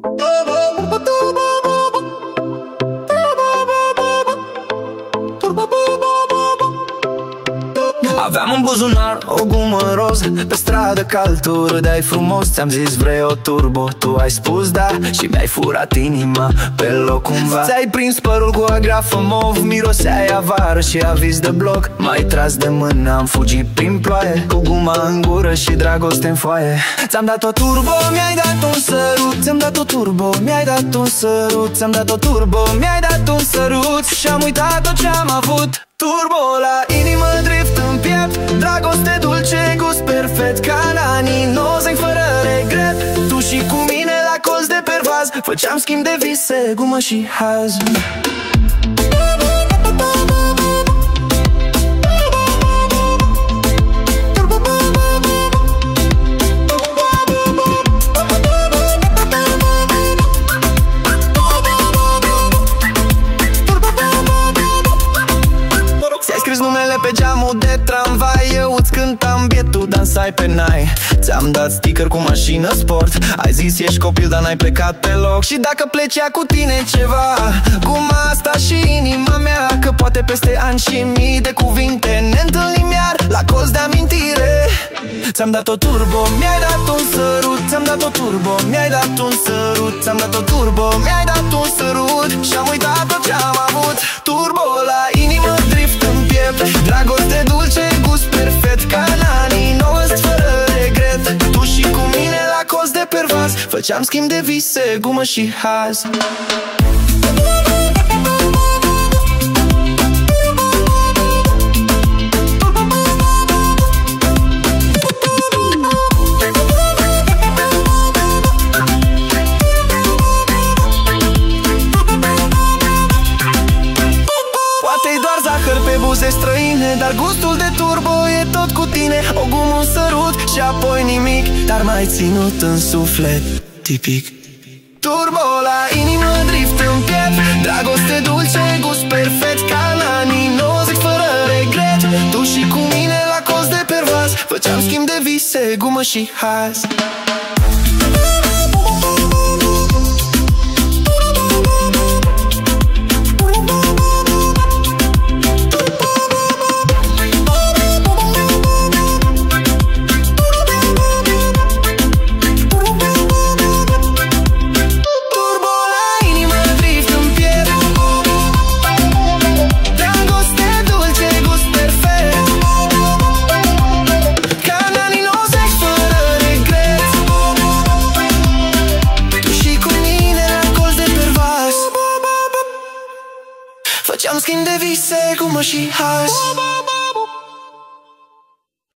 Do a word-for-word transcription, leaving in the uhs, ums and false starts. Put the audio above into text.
Aveam în buzunar o gumă roz, pe stradă cald, tu râdeai frumos. Ți-am zis vrei o turbo, tu ai spus da și mi-ai furat inima pe loc cumva. Ți-ai prins părul cu agrafă mov, miroseai a vară și aviz de bloc. M-ai tras de mână, am fugit prin ploaie, cu guma în gură și dragoste în foaie. Ți-am dat o turbo, mi-ai dat un sărut. Ți-am dat o turbo, mi-ai dat un sărut. Ți-am dat o turbo, mi-ai dat un sărut. Și-am uitat tot ce-am avut. Turbo la inimă, drift în piept, dragoste dulce, gust perfect, ca în anii nouăzeci fără regret. Tu și cu mine la colț de pervaz, făceam schimb de vise, gumă și haz. Numele pe geamul de tramvai, eu îți cântam bietul, dansai pe nai. Ți-am dat sticker cu mașină sport, ai zis ești copil, dar n-ai plecat pe loc. Și dacă pleci cu tine ceva, cum asta și inima mea, că poate peste ani și mii de cuvinte ne întâlnim iar la colț de amintire. Ți-am dat o turbo, mi-ai dat un sărut. Ți-am dat o turbo, mi-ai dat un sărut. Ți-am dat o turbo, mi-ai dat un sărut. Și-am uitat tot ce-am avut. Turbo la inimă, drift în piept, dragoste dulce, gust perfect, ca în anii nouăzeci fără regret. Tu și cu mine la colț de pervaz, făceam schimb de vise, gumă și haz. Buze străine, dar gustul de turbo e tot cu tine. O gumă, un sărut și apoi nimic, dar m-ai ținut în suflet tipic. Turbo la inimă, drift în piept, dragoste dulce, gust perfect, ca în anii nouăzeci fără regret. Tu și cu mine la colț de pervaz, făceam schimb de vise, gumă și haz. Făceam schimb de vise, gumă și haz.